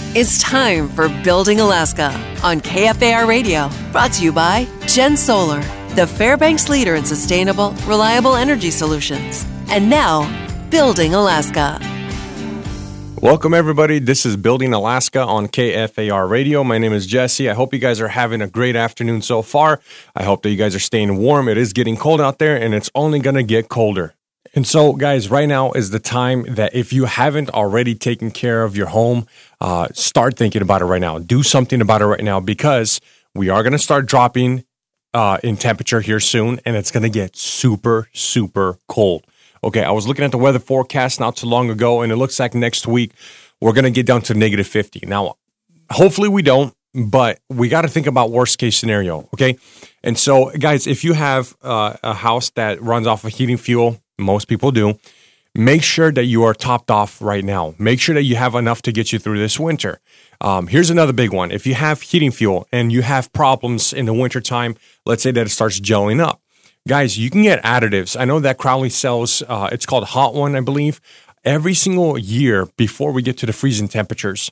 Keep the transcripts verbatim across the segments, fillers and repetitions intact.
It's time for Building Alaska on K F A R Radio, brought to you by Gen Solar, the Fairbanks leader in sustainable, reliable energy solutions. And now, Building Alaska. Welcome, everybody. This is Building Alaska on K F A R Radio. My name is Jesse. I hope you guys are having a great afternoon so far. I hope that you guys are staying warm. It is getting cold out there, and it's only going to get colder. And so, guys, right now is the time that if you haven't already taken care of your home, uh, start thinking about it right now. Do something about it right now, because we are going to start dropping uh, in temperature here soon, and it's going to get super, super cold. Okay, I was looking at the weather forecast not too long ago, and it looks like next week we're going to get down to negative fifty. Now, hopefully we don't, but we got to think about worst case scenario, okay? And so, guys, if you have uh, a house that runs off of heating fuel, most people do, make sure that you are topped off right now. Make sure that you have enough to get you through this winter. Um, here's another big one. If you have heating fuel and you have problems in the wintertime, let's say that it starts gelling up. Guys, you can get additives. I know that Crowley sells, uh, it's called Hot One, I believe. Every single year before we get to the freezing temperatures,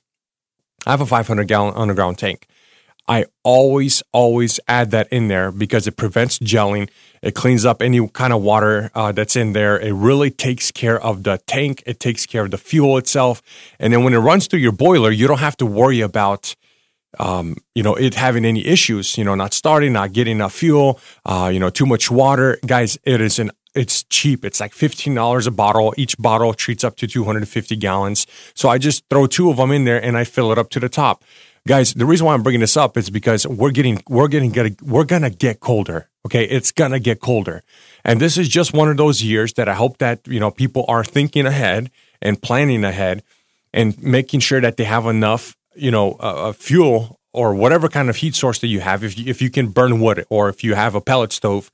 I have a five hundred gallon underground tank. I always, always add that in there because it prevents gelling. It cleans up any kind of water uh, that's in there. It really takes care of the tank. It takes care of the fuel itself. And then when it runs through your boiler, you don't have to worry about Um, you know, it having any issues, you know, not starting, not getting enough fuel, uh, you know, too much water. Guys, it is an, it's cheap. It's like fifteen dollars a bottle. Each bottle treats up to two hundred fifty gallons. So I just throw two of them in there and I fill it up to the top. Guys, the reason why I'm bringing this up is because we're getting, we're getting, we're going to get colder. Okay. It's going to get colder. And this is just one of those years that I hope that, you know, people are thinking ahead and planning ahead and making sure that they have enough, you know, uh, fuel or whatever kind of heat source that you have. If you, if you can burn wood or if you have a pellet stove,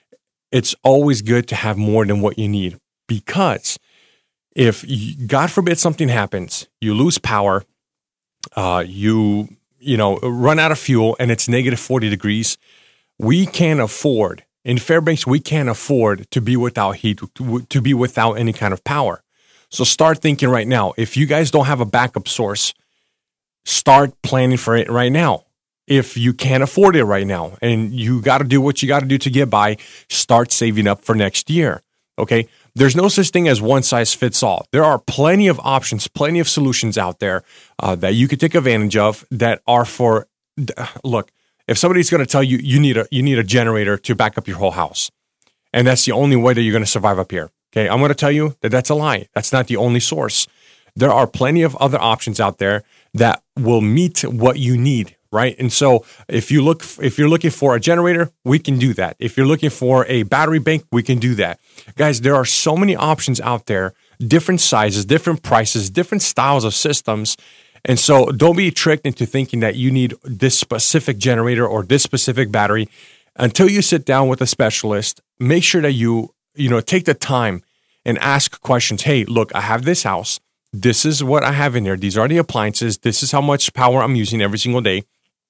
it's always good to have more than what you need, because if you, God forbid something happens, you lose power, uh, you, you know, run out of fuel and it's negative forty degrees. We can't afford, in Fairbanks, we can't afford to be without heat, to, to be without any kind of power. So start thinking right now. If you guys don't have a backup source, start planning for it right now. If you can't afford it right now and you got to do what you got to do to get by, start saving up for next year. Okay. There's no such thing as one size fits all. There are plenty of options, plenty of solutions out there uh, that you could take advantage of that are for, look, if somebody's going to tell you, you need a, you need a generator to back up your whole house, and that's the only way that you're going to survive up here. Okay. I'm going to tell you that that's a lie. That's not the only source. There are plenty of other options out there that will meet what you need, right? And so if you look, if you're looking for a generator, we can do that. If you're looking for a battery bank, we can do that. Guys, there are so many options out there, different sizes, different prices, different styles of systems. And so don't be tricked into thinking that you need this specific generator or this specific battery. Until you sit down with a specialist, make sure that you, you know, take the time and ask questions. Hey, look, I have this house. This is what I have in there. These are the appliances. This is how much power I'm using every single day.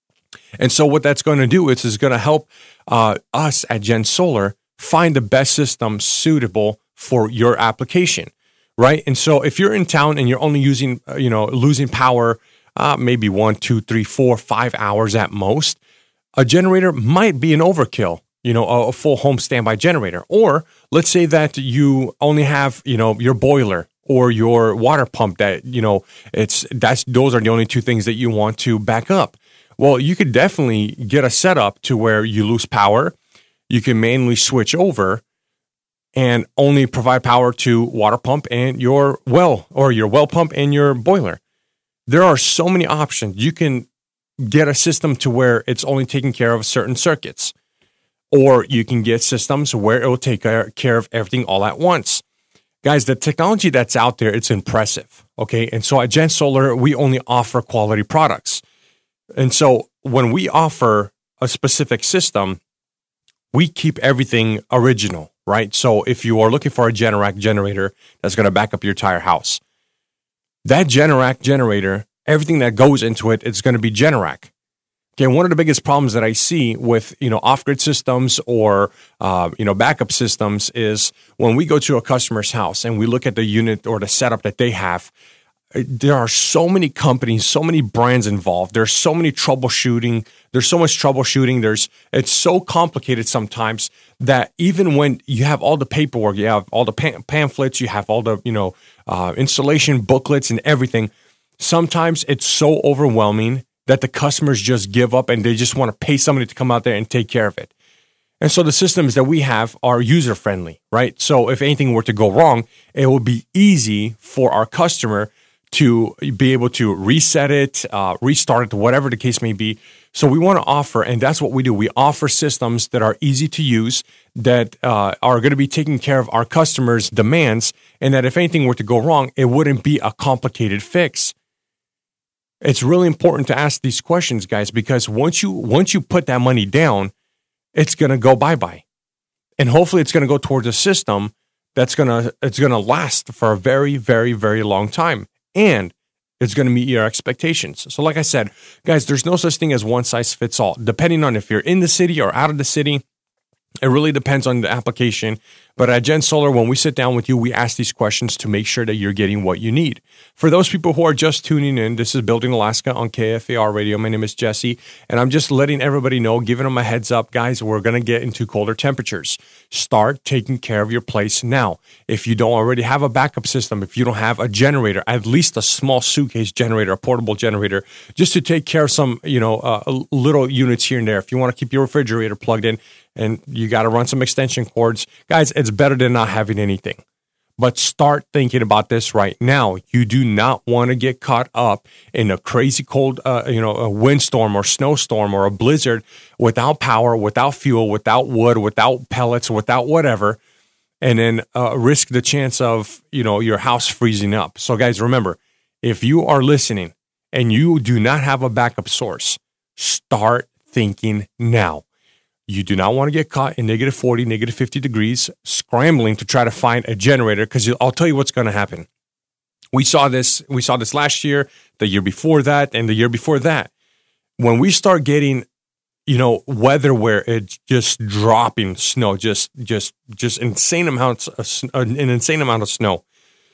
And so what that's going to do is it's going to help uh, us at Gen Solar find the best system suitable for your application, right? And so if you're in town and you're only using, uh, you know, losing power, uh, maybe one, two, three, four, five hours at most, a generator might be an overkill. You know, a, a full home standby generator. Or let's say that you only have, you know, your boiler or your water pump that, you know, it's that's those are the only two things that you want to back up. Well, you could definitely get a setup to where you lose power. You can manually switch over and only provide power to water pump and your well, or your well pump and your boiler. There are so many options. You can get a system to where it's only taking care of certain circuits. Or you can get systems where it will take care of everything all at once. Guys, the technology that's out there, it's impressive, okay? And so at Gen Solar, we only offer quality products. And so when we offer a specific system, we keep everything original, right? So if you are looking for a Generac generator that's going to back up your entire house, that Generac generator, everything that goes into it, it's going to be Generac. Okay, one of the biggest problems that I see with, you know, off-grid systems or, uh, you know, backup systems is when we go to a customer's house and we look at the unit or the setup that they have, there are so many companies, so many brands involved. There's so many troubleshooting. There's so much troubleshooting. There's it's so complicated sometimes that even when you have all the paperwork, you have all the pam- pamphlets, you have all the you know uh, installation booklets and everything. Sometimes it's so overwhelming that the customers just give up and they just want to pay somebody to come out there and take care of it. And so the systems that we have are user friendly, right? So if anything were to go wrong, it would be easy for our customer to be able to reset it, uh, restart it, whatever the case may be. So we want to offer, and that's what we do. We offer systems that are easy to use, that uh, are going to be taking care of our customers' demands, and that if anything were to go wrong, it wouldn't be a complicated fix. It's really important to ask these questions, guys, because once you once you put that money down, it's going to go bye-bye. And hopefully it's going to go towards a system that's going to it's going to last for a very, very, very long time. And it's going to meet your expectations. So like I said, guys, there's no such thing as one size fits all. Depending on if you're in the city or out of the city, it really depends on the application. But at Gen Solar, when we sit down with you, we ask these questions to make sure that you're getting what you need. For those people who are just tuning in, this is Building Alaska on K F A R Radio. My name is Jesse, and I'm just letting everybody know, giving them a heads up, guys, we're going to get into colder temperatures. Start taking care of your place now. If you don't already have a backup system, if you don't have a generator, at least a small suitcase generator, a portable generator, just to take care of some, you know, uh, little units here and there. If you want to keep your refrigerator plugged in, and you got to run some extension cords. Guys, it's better than not having anything. But start thinking about this right now. You do not want to get caught up in a crazy cold, uh, you know, a windstorm or snowstorm or a blizzard without power, without fuel, without wood, without pellets, without whatever, and then uh, risk the chance of, you know, your house freezing up. So guys, remember, if you are listening and you do not have a backup source, start thinking now. You do not want to get caught in negative forty, negative fifty degrees, scrambling to try to find a generator, because I'll tell you what's going to happen. We saw this, we saw this last year, the year before that, and the year before that. When we start getting, you know, weather where it's just dropping snow, just, just, just insane amounts of, an insane amount of snow.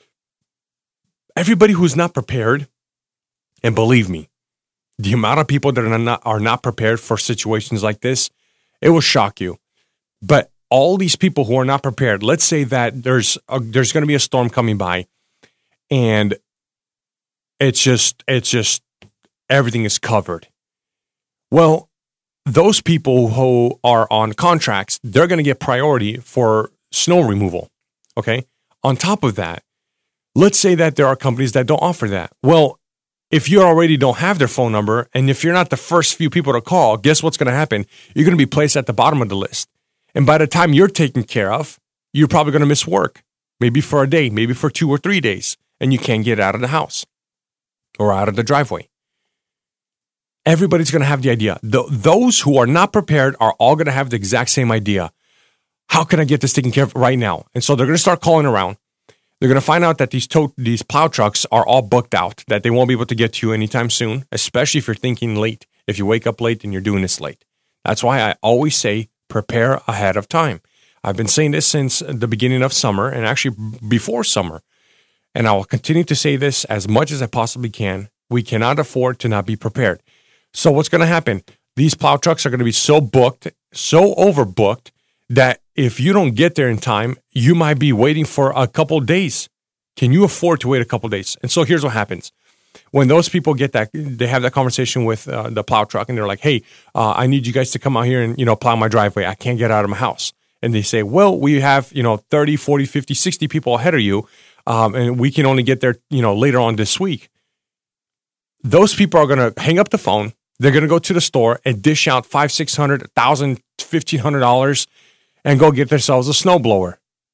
Everybody who's not prepared, and believe me, the amount of people that are not are not prepared for situations like this, it will shock you. But all these people who are not prepared, let's say that there's a, there's going to be a storm coming by, and it's just it's just everything is covered. Well, those people who are on contracts, they're going to get priority for snow removal. Okay. On top of that, let's say that there are companies that don't offer that. Well, if you already don't have their phone number, and if you're not the first few people to call, guess what's going to happen? You're going to be placed at the bottom of the list. And by the time you're taken care of, you're probably going to miss work, maybe for a day, maybe for two or three days, and you can't get out of the house or out of the driveway. Everybody's going to have the idea. The, those who are not prepared are all going to have the exact same idea. How can I get this taken care of right now? And so they're going to start calling around. They're going to find out that these tow, these plow trucks are all booked out, that they won't be able to get to you anytime soon, especially if you're thinking late, if you wake up late and you're doing this late. That's why I always say prepare ahead of time. I've been saying this since the beginning of summer, and actually before summer. And I will continue to say this as much as I possibly can. We cannot afford to not be prepared. So what's going to happen? These plow trucks are going to be so booked, so overbooked, that if you don't get there in time, you might be waiting for a couple days. Can you afford to wait a couple days? And so here's what happens. When those people get that, they have that conversation with uh, the plow truck, and they're like, hey, uh, I need you guys to come out here and, you know, plow my driveway. I can't get out of my house. And they say, well, we have, you know, thirty, forty, fifty, sixty people ahead of you, um, and we can only get there, you know, later on this week. Those people are going to hang up the phone. They're going to go to the store and dish out five, six hundred, a thousand, fifteen hundred dollars and go get themselves a snowblower.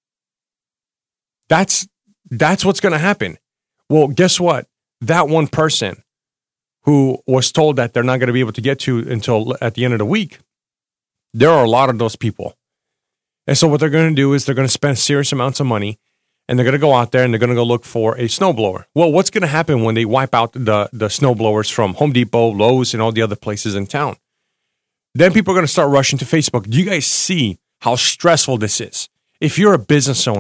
That's that's what's going to happen. Well, guess what? That one person who was told that they're not going to be able to get to until at the end of the week, there are a lot of those people. And so what they're going to do is they're going to spend serious amounts of money, and they're going to go out there and they're going to go look for a snowblower. Well, what's going to happen when they wipe out the, the snowblowers from Home Depot, Lowe's, and all the other places in town? Then people are going to start rushing to Facebook. Do you guys see how stressful this is? If you're a business owner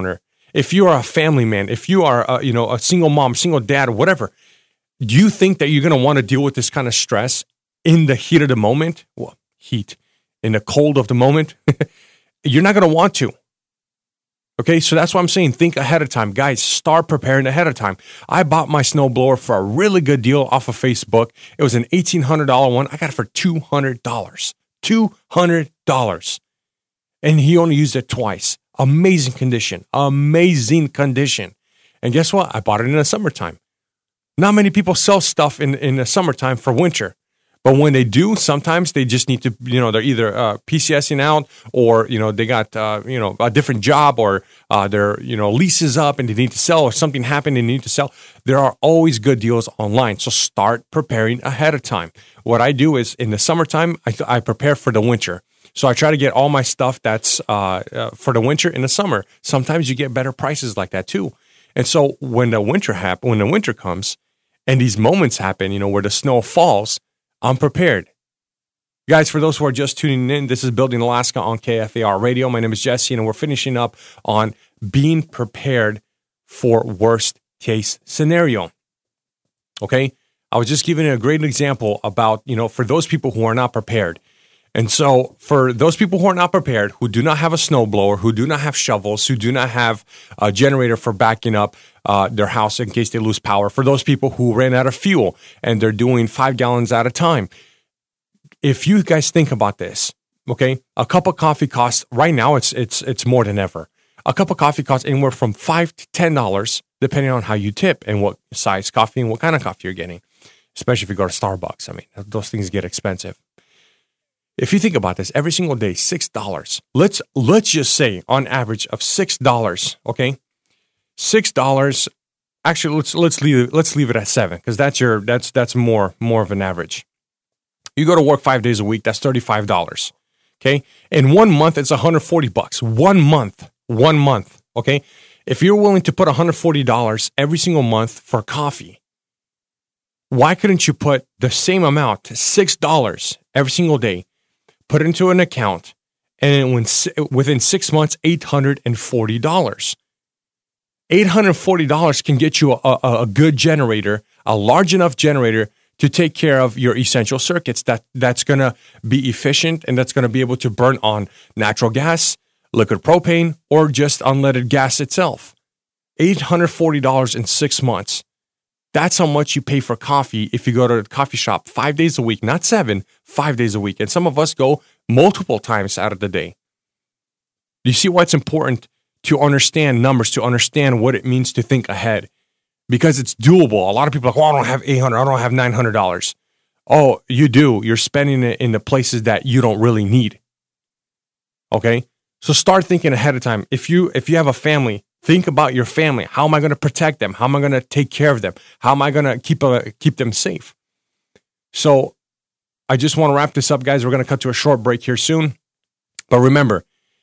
If you are a family man, if you are a, you know, a single mom, single dad, whatever, do you think that you're going to want to deal with this kind of stress in the heat of the moment? Well, heat, in the cold of the moment? You're not going to want to. Okay, so that's why I'm saying think ahead of time. Guys, start preparing ahead of time. I bought my snowblower for a really good deal off of Facebook. It was an eighteen hundred dollars one. I got it for two hundred dollars. two hundred dollars. And he only used it twice. Amazing condition. Amazing condition. And guess what? I bought it in the summertime. Not many people sell stuff in, in the summertime for winter. But when they do, sometimes they just need to, you know, they're either uh, PCSing out or, you know, they got, uh, you know, a different job or uh, their, you know, lease is up and they need to sell or something happened and they need to sell. There are always good deals online. So start preparing ahead of time. What I do is in the summertime, I, I prepare for the winter. So I try to get all my stuff that's uh, uh, for the winter in the summer. Sometimes you get better prices like that too. And so when the winter happen, when the winter comes and these moments happen, you know, where the snow falls, I'm prepared. Guys, for those who are just tuning in, this is Building Alaska on K F A R Radio. My name is Jesse, and we're finishing up on being prepared for worst case scenario. Okay? I was just giving a great example about, you know, for those people who are not prepared. And so for those people who are not prepared, who do not have a snowblower, who do not have shovels, who do not have a generator for backing up uh, their house in case they lose power, for those people who ran out of fuel and they're doing five gallons at a time, if you guys think about this, okay, a cup of coffee costs, right now it's it's it's more than ever. A cup of coffee costs anywhere from five to ten dollars, depending on how you tip and what size coffee and what kind of coffee you're getting, especially if you go to Starbucks. I mean, those things get expensive. If you think about this, every single day, six dollars. Let's let's just say on average of six dollars, okay? six dollars. Actually, let's let's leave let's leave it at seven because that's your that's that's more more of an average. You go to work five days a week, that's thirty-five dollars. Okay? In one month, it's one hundred forty bucks. One month. One month. Okay? If you're willing to put one hundred forty dollars every single month for coffee, why couldn't you put the same amount, six dollars every single day, put it into an account, and when, within six months, eight hundred forty dollars. eight hundred forty dollars can get you a, a, a good generator, a large enough generator to take care of your essential circuits that, that's going to be efficient and that's going to be able to burn on natural gas, liquid propane, or just unleaded gas itself. eight hundred forty dollars in six months. That's how much you pay for coffee if you go to a coffee shop five days a week, not seven, five days a week. And some of us go multiple times out of the day. Do you see why it's important to understand numbers, to understand what it means to think ahead? Because it's doable. A lot of people are like, oh, I don't have eight hundred dollars, I don't have nine hundred dollars. Oh, you do. You're spending it in the places that you don't really need. Okay? So start thinking ahead of time. If you if you have a family, think about your family. How am I going to protect them? How am I going to take care of them? How am I going to keep uh, keep them safe? So I just want to wrap this up, guys. We're going to cut to a short break here soon. But remember,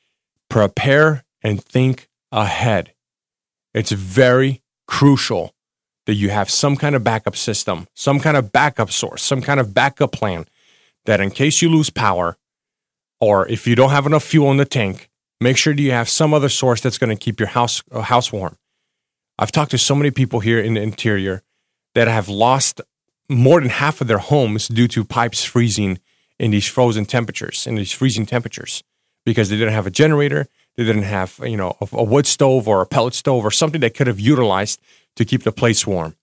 prepare and think ahead. It's very crucial that you have some kind of backup system, some kind of backup source, some kind of backup plan that in case you lose power or if you don't have enough fuel in the tank, make sure that you have some other source that's going to keep your house uh, house warm. I've talked to so many people here in the interior that have lost more than half of their homes due to pipes freezing in these frozen temperatures, in these freezing temperatures, because they didn't have a generator, they didn't have, you know, a, a wood stove or a pellet stove or something they could have utilized to keep the place warm.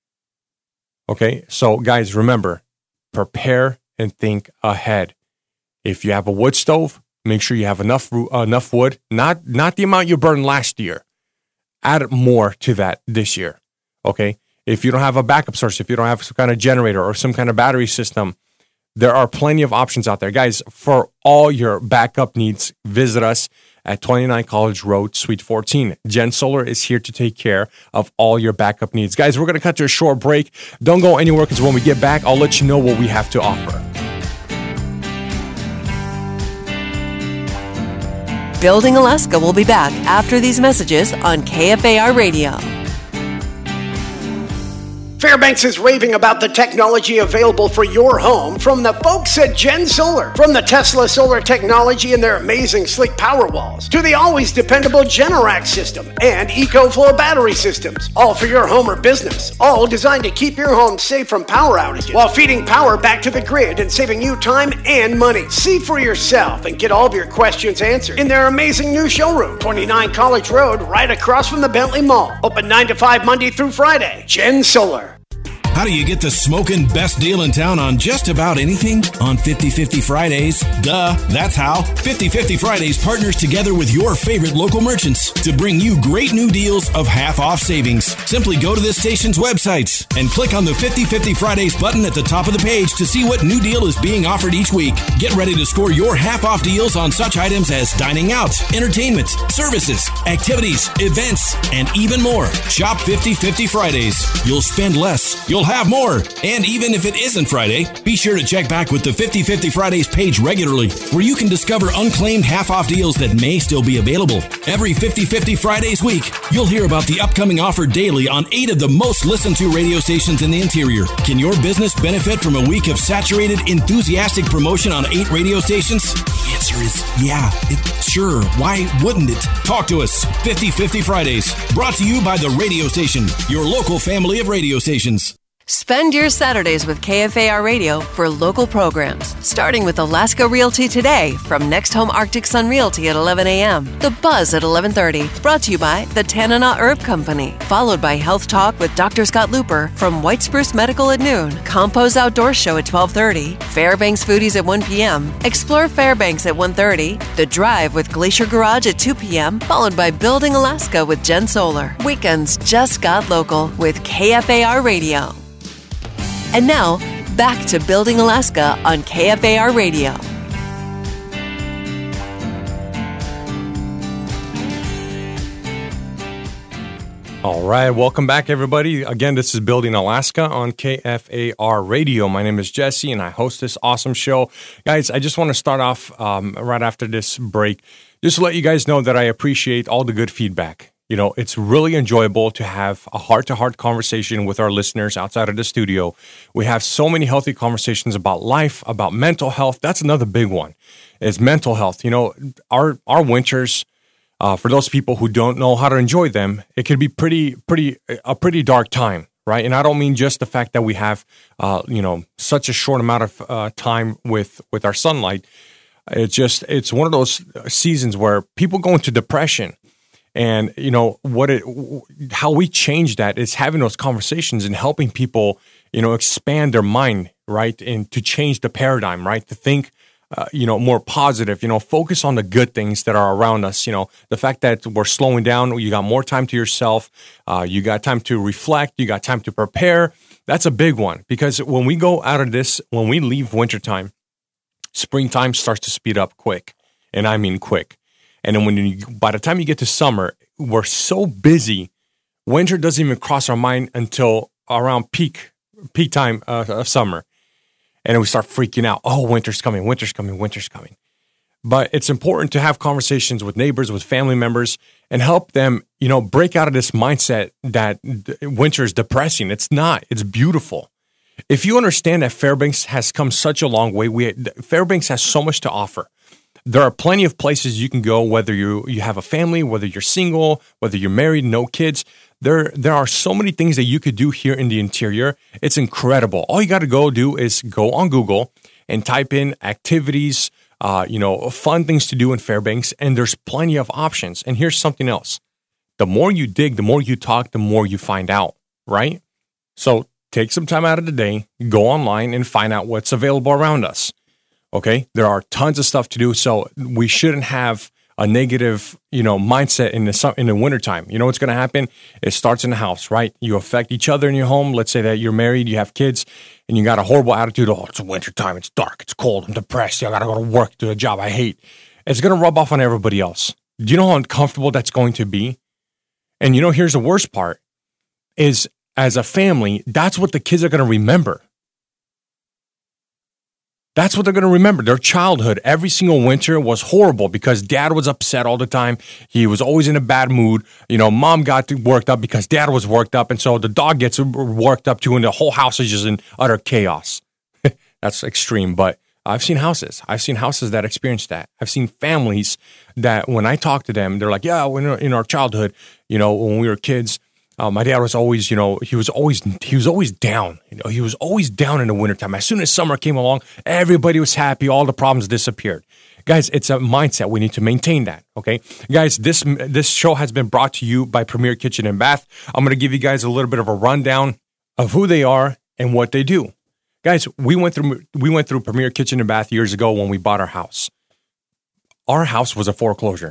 Okay, so guys, remember, prepare and think ahead. If you have a wood stove, make sure you have enough uh, enough wood, not not the amount you burned last year. Add more to that this year, okay? If you don't have a backup source, if you don't have some kind of generator or some kind of battery system, there are plenty of options out there. Guys, for all your backup needs, visit us at twenty-nine College Road, Suite fourteen. Gen Solar is here to take care of all your backup needs. Guys, we're going to cut to a short break. Don't go anywhere because when we get back, I'll let you know what we have to offer. Building Alaska will be back after these messages on K F A R Radio. Fairbanks is raving about the technology available for your home from the folks at Gen Solar. From the Tesla solar technology and their amazing sleek power walls to the always dependable Generac system and EcoFlow battery systems. All for your home or business. All designed to keep your home safe from power outages while feeding power back to the grid and saving you time and money. See for yourself and get all of your questions answered in their amazing new showroom, twenty-nine College Road, right across from the Bentley Mall. Open nine to five Monday through Friday. Gen Solar. How do you get the smoking best deal in town on just about anything? On fifty fifty Fridays. Duh, that's how. fifty fifty Fridays partners together with your favorite local merchants to bring you great new deals of half-off savings. Simply go to this station's websites and click on the fifty fifty Fridays button at the top of the page to see what new deal is being offered each week. Get ready to score your half-off deals on such items as dining out, entertainment, services, activities, events, and even more. Shop fifty fifty Fridays. You'll spend less. You'll have more. And even if it isn't Friday, be sure to check back with the fifty fifty Fridays page regularly, where you can discover unclaimed half-off deals that may still be available. Every fifty fifty Fridays week, you'll hear about the upcoming offer daily on eight of the most listened to radio stations in the interior. Can your business benefit from a week of saturated, enthusiastic promotion on eight radio stations? The answer is yeah, it, sure. Why wouldn't it? Talk to us. fifty fifty Fridays, brought to you by the radio station, your local family of radio stations. Spend your Saturdays with K F A R Radio for local programs, starting with Alaska Realty Today from Next Home Arctic Sun Realty at eleven a.m., The Buzz at eleven thirty, brought to you by the Tanana Herb Company, followed by Health Talk with Doctor Scott Looper from White Spruce Medical at noon, Compose Outdoor Show at twelve thirty, Fairbanks Foodies at one p.m., Explore Fairbanks at one thirty, The Drive with Glacier Garage at two p.m., followed by Building Alaska with Gen Solar. Weekends just got local with K F A R Radio. And now, back to Building Alaska on K F A R Radio. All right, welcome back, everybody. Again, this is Building Alaska on K F A R Radio. My name is Jesse, and I host this awesome show. Guys, I just want to start off um, right after this break, just to let you guys know that I appreciate all the good feedback. You know, it's really enjoyable to have a heart-to-heart conversation with our listeners outside of the studio. We have so many healthy conversations about life, about mental health. That's another big one, is mental health. You know, our our winters, uh, for those people who don't know how to enjoy them, it can be pretty, pretty, a pretty dark time, right? And I don't mean just the fact that we have, uh, you know, such a short amount of uh, time with with our sunlight. It's just, it's one of those seasons where people go into depression. And, you know, what it, how we change that is having those conversations and helping people, you know, expand their mind, right? And to change the paradigm, right? To think, uh, you know, more positive, you know, focus on the good things that are around us. You know, the fact that we're slowing down, you got more time to yourself, uh, you got time to reflect, you got time to prepare. That's a big one, because when we go out of this, when we leave wintertime, springtime starts to speed up quick. And I mean quick. And then when you, by the time you get to summer, we're so busy, winter doesn't even cross our mind until around peak peak time uh, of summer. And then we start freaking out. Oh, winter's coming, winter's coming, winter's coming. But it's important to have conversations with neighbors, with family members, and help them, you know, break out of this mindset that winter is depressing. It's not. It's beautiful. If you understand that Fairbanks has come such a long way, we Fairbanks has so much to offer. There are plenty of places you can go, whether you you have a family, whether you're single, whether you're married, no kids. There, there are so many things that you could do here in the interior. It's incredible. All you got to go do is go on Google and type in activities, uh, you know, fun things to do in Fairbanks, and there's plenty of options. And here's something else. The more you dig, the more you talk, the more you find out, right? So take some time out of the day, go online and find out what's available around us. Okay, there are tons of stuff to do, so we shouldn't have a negative, you know, mindset in the in the wintertime. You know what's going to happen? It starts in the house, right? You affect each other in your home. Let's say that you're married, you have kids, and you got a horrible attitude. Oh, it's wintertime, it's dark, it's cold, I'm depressed, I got to go to work, do a job I hate. It's going to rub off on everybody else. Do you know how uncomfortable that's going to be? And you know, here's the worst part, is as a family, that's what the kids are going to remember. That's what they're going to remember. Their childhood, every single winter was horrible because dad was upset all the time. He was always in a bad mood. You know, mom got worked up because dad was worked up. And so the dog gets worked up too, and the whole house is just in utter chaos. That's extreme, but I've seen houses. I've seen houses that experience that. I've seen families that when I talk to them, they're like, yeah, when in our childhood, you know, when we were kids, Uh, my dad was always, you know, he was always, he was always down. You know, he was always down in the wintertime. As soon as summer came along, everybody was happy. All the problems disappeared. Guys, it's a mindset. We need to maintain that. Okay, guys, this this show has been brought to you by Premier Kitchen and Bath. I'm going to give you guys a little bit of a rundown of who they are and what they do. Guys, we went through we went through Premier Kitchen and Bath years ago when we bought our house. Our house was a foreclosure.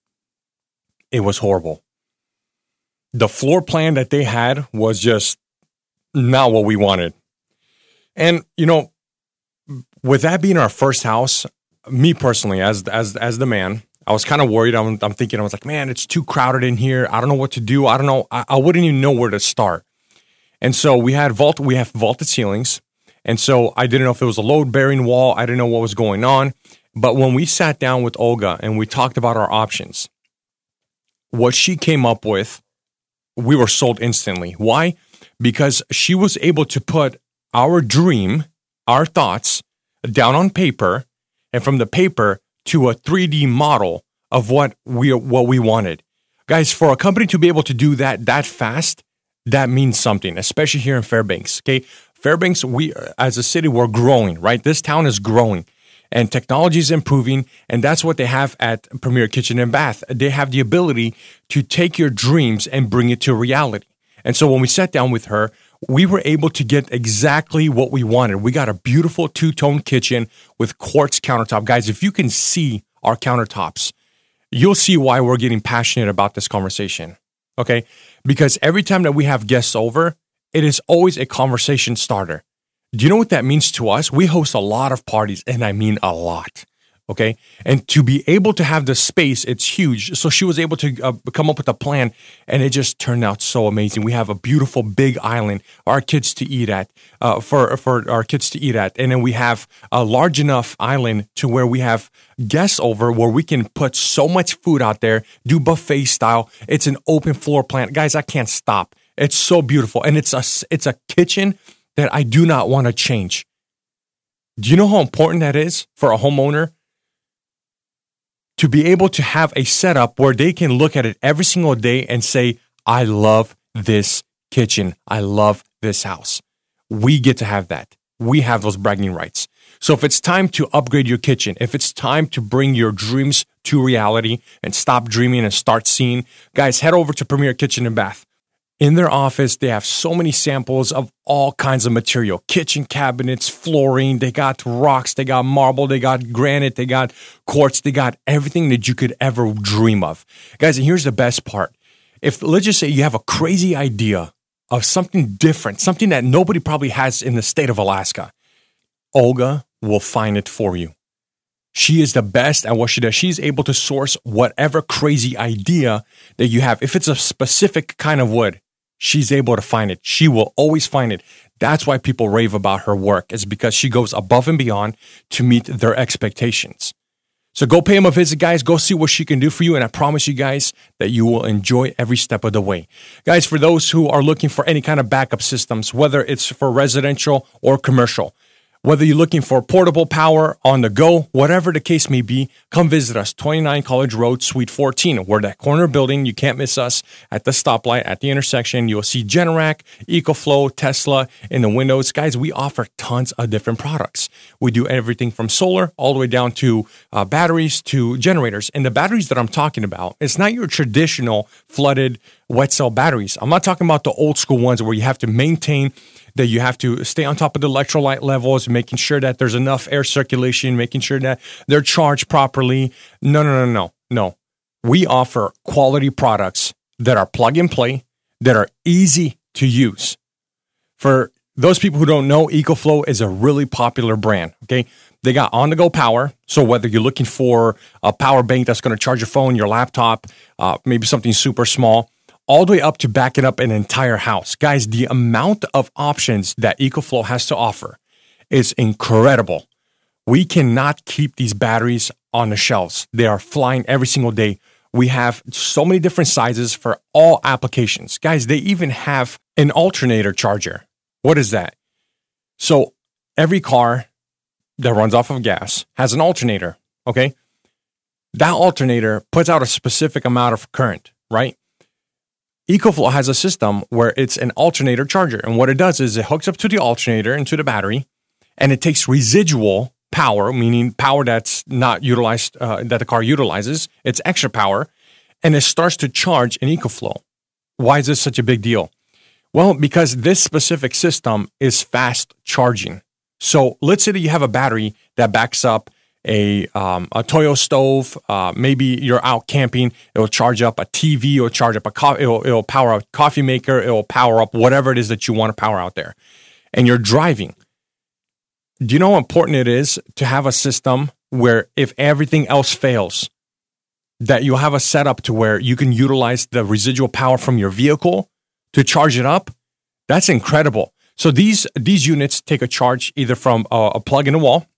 It was horrible. The floor plan that they had was just not what we wanted. And, you know, with that being our first house, me personally, as as as the man, I was kind of worried. I'm, I'm thinking, I was like, man, it's too crowded in here. I don't know what to do. I don't know. I, I wouldn't even know where to start. And so we had vault, we have vaulted ceilings. And so I didn't know if it was a load-bearing wall. I didn't know what was going on. But when we sat down with Olga and we talked about our options, what she came up with, we were sold instantly. Why? Because she was able to put our dream, our thoughts down on paper, and from the paper to a three D model of what we what we wanted. Guys, for a company to be able to do that that fast, that means something, especially here in Fairbanks. Okay, Fairbanks, we as a city, we're growing, right? This town is growing. And technology is improving, and that's what they have at Premier Kitchen and Bath. They have the ability to take your dreams and bring it to reality. And so when we sat down with her, we were able to get exactly what we wanted. We got a beautiful two-tone kitchen with quartz countertop. Guys, if you can see our countertops, you'll see why we're getting passionate about this conversation, okay? Because every time that we have guests over, it is always a conversation starter. Do you know what that means to us? We host a lot of parties, and I mean a lot, okay? And to be able to have the space, it's huge. So she was able to uh, come up with a plan, and it just turned out so amazing. We have a beautiful big island for our kids to eat at, uh, for, for our kids to eat at. And then we have a large enough island to where we have guests over where we can put so much food out there, do buffet style. It's an open floor plan. Guys, I can't stop. It's so beautiful. And it's a, it's a kitchen that I do not want to change. Do you know how important that is for a homeowner? To be able to have a setup where they can look at it every single day and say, I love this kitchen. I love this house. We get to have that. We have those bragging rights. So if it's time to upgrade your kitchen, if it's time to bring your dreams to reality and stop dreaming and start seeing, guys, head over to Premier Kitchen and Bath. In their office, they have so many samples of all kinds of material. Kitchen cabinets, flooring, they got rocks, they got marble, they got granite, they got quartz, they got everything that you could ever dream of. Guys, and here's the best part. If, let's just say you have a crazy idea of something different, something that nobody probably has in the state of Alaska, Olga will find it for you. She is the best at what she does. She's able to source whatever crazy idea that you have. If it's a specific kind of wood, she's able to find it. She will always find it. That's why people rave about her work, is because she goes above and beyond to meet their expectations. So go pay them a visit, guys. Go see what she can do for you. And I promise you guys that you will enjoy every step of the way. Guys, for those who are looking for any kind of backup systems, whether it's for residential or commercial, whether you're looking for portable power on the go, whatever the case may be, come visit us, twenty-nine College Road, Suite fourteen. We're that corner building. You can't miss us at the stoplight, at the intersection. You'll see Generac, EcoFlow, Tesla in the windows. Guys, we offer tons of different products. We do everything from solar all the way down to uh, batteries to generators. And the batteries that I'm talking about, it's not your traditional flooded wet cell batteries. I'm not talking about the old school ones where you have to maintain, that you have to stay on top of the electrolyte levels, making sure that there's enough air circulation, making sure that they're charged properly. No, no, no, no, no. We offer quality products that are plug and play, that are easy to use. For those people who don't know, EcoFlow is a really popular brand, okay? They got on-the-go power, so whether you're looking for a power bank that's going to charge your phone, your laptop, uh, maybe something super small, all the way up to backing up an entire house. Guys, the amount of options that EcoFlow has to offer is incredible. We cannot keep these batteries on the shelves. They are flying every single day. We have so many different sizes for all applications. Guys, they even have an alternator charger. What is that? So every car that runs off of gas has an alternator, okay? That alternator puts out a specific amount of current, right? EcoFlow has a system where it's an alternator charger. And what it does is it hooks up to the alternator and to the battery, and it takes residual power, meaning power that's not utilized, uh, that the car utilizes. It's extra power, and it starts to charge in EcoFlow. Why is this such a big deal? Well, because this specific system is fast charging. So let's say that you have a battery that backs up a um, a Toyo stove. Uh, maybe you're out camping. It'll charge up a T V. It'll charge up a coffee. It'll, it'll power up a coffee maker. It'll power up whatever it is that you want to power out there. And you're driving. Do you know how important it is to have a system where if everything else fails, that you'll have a setup to where you can utilize the residual power from your vehicle to charge it up? That's incredible. So these these units take a charge either from a, a plug in the wall.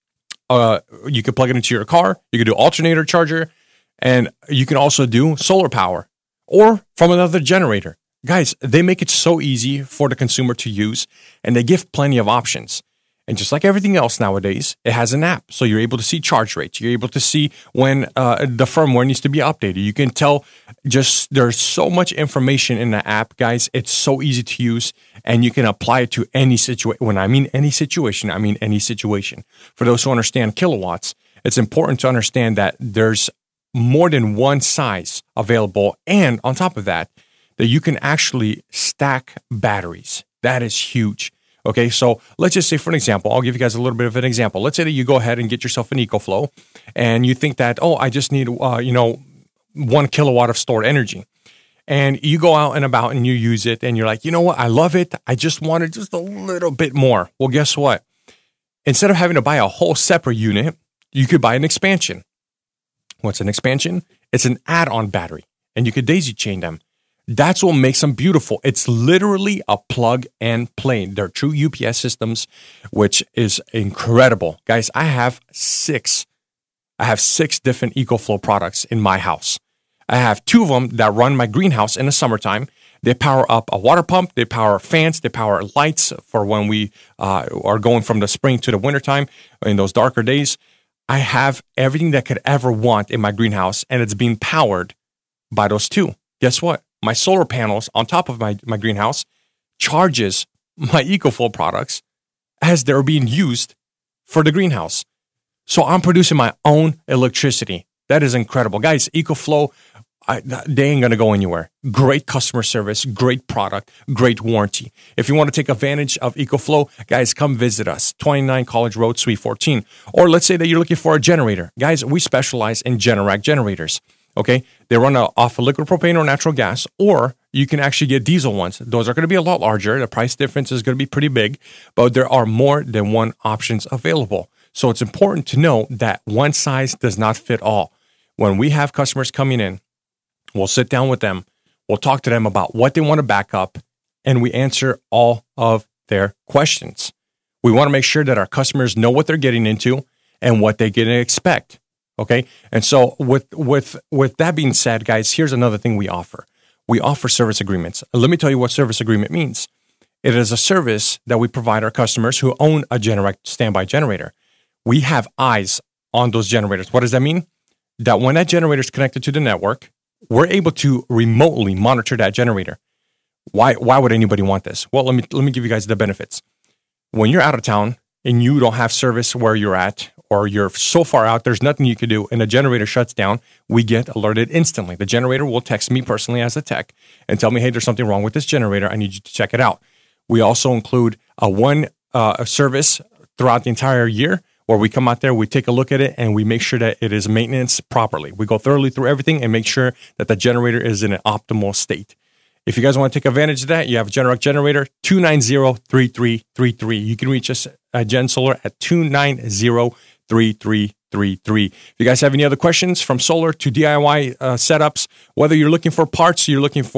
Uh, you can plug it into your car. You can do alternator charger, and you can also do solar power or from another generator. Guys, they make it so easy for the consumer to use, and they give plenty of options. And just like everything else nowadays, it has an app. So you're able to see charge rates. You're able to see when uh, the firmware needs to be updated. You can tell just there's so much information in the app, guys. It's so easy to use, and you can apply it to any situation. When I mean any situation, I mean any situation. For those who understand kilowatts, it's important to understand that there's more than one size available. And on top of that, that you can actually stack batteries. That is huge. Okay, so let's just say, for an example, I'll give you guys a little bit of an example. Let's say that you go ahead and get yourself an EcoFlow, and you think that, oh, I just need, uh, you know, one kilowatt of stored energy. And you go out and about and you use it, and you're like, you know what, I love it. I just wanted just a little bit more. Well, guess what? Instead of having to buy a whole separate unit, you could buy an expansion. What's an expansion? It's an add-on battery, and you could daisy chain them. That's what makes them beautiful. It's literally a plug and play. They're true U P S systems, which is incredible. Guys, I have six. I have six different EcoFlow products in my house. I have two of them that run my greenhouse in the summertime. They power up a water pump. They power fans. They power lights for when we uh, are going from the spring to the wintertime in those darker days. I have everything that I could ever want in my greenhouse, and it's being powered by those two. Guess what? My solar panels on top of my, my greenhouse charges my EcoFlow products as they're being used for the greenhouse. So I'm producing my own electricity. That is incredible. Guys, EcoFlow, I, they ain't going to go anywhere. Great customer service, great product, great warranty. If you want to take advantage of EcoFlow, guys, come visit us, twenty-nine College Road, Suite fourteen. Or let's say that you're looking for a generator. Guys, we specialize in Generac generators. Okay, they run off of liquid propane or natural gas, or you can actually get diesel ones. Those are going to be a lot larger. The price difference is going to be pretty big, but there are more than one options available. So it's important to know that one size does not fit all. When we have customers coming in, we'll sit down with them, we'll talk to them about what they want to back up, and we answer all of their questions. We want to make sure that our customers know what they're getting into and what they can expect. Okay. And so with, with, with that being said, guys, here's another thing we offer. We offer service agreements. Let me tell you what service agreement means. It is a service that we provide our customers who own a Generac standby generator. We have eyes on those generators. What does that mean? That when that generator is connected to the network, we're able to remotely monitor that generator. Why, why would anybody want this? Well, let me, let me give you guys the benefits. When you're out of town and you don't have service where you're at, or you're so far out, there's nothing you can do, and the generator shuts down, we get alerted instantly. The generator will text me personally as a tech and tell me, hey, there's something wrong with this generator. I need you to check it out. We also include a one uh, service throughout the entire year where we come out there, we take a look at it, and we make sure that it is maintenance properly. We go thoroughly through everything and make sure that the generator is in an optimal state. If you guys want to take advantage of that, you have a Generac generator, two nine zero, three three three three. You can reach us at Gen Solar at two nine zero, three three three three. If you guys have any other questions from solar to D I Y uh, setups, whether you're looking for parts, you're looking for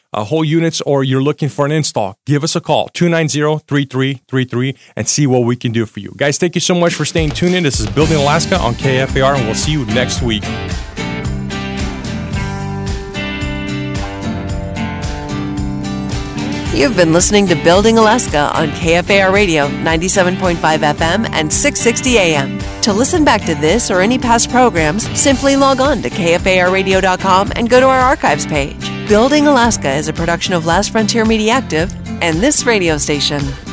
uh, whole units, or you're looking for an install, give us a call, two nine zero, three three three three, and see what we can do for you. Guys, thank you so much for staying tuned in. This is Building Alaska on K F A R, and we'll see you next week. You've been listening to Building Alaska on K F A R Radio, ninety-seven point five F M and six sixty A M. To listen back to this or any past programs, simply log on to K F A R radio dot com and go to our archives page. Building Alaska is a production of Last Frontier Media Active and this radio station.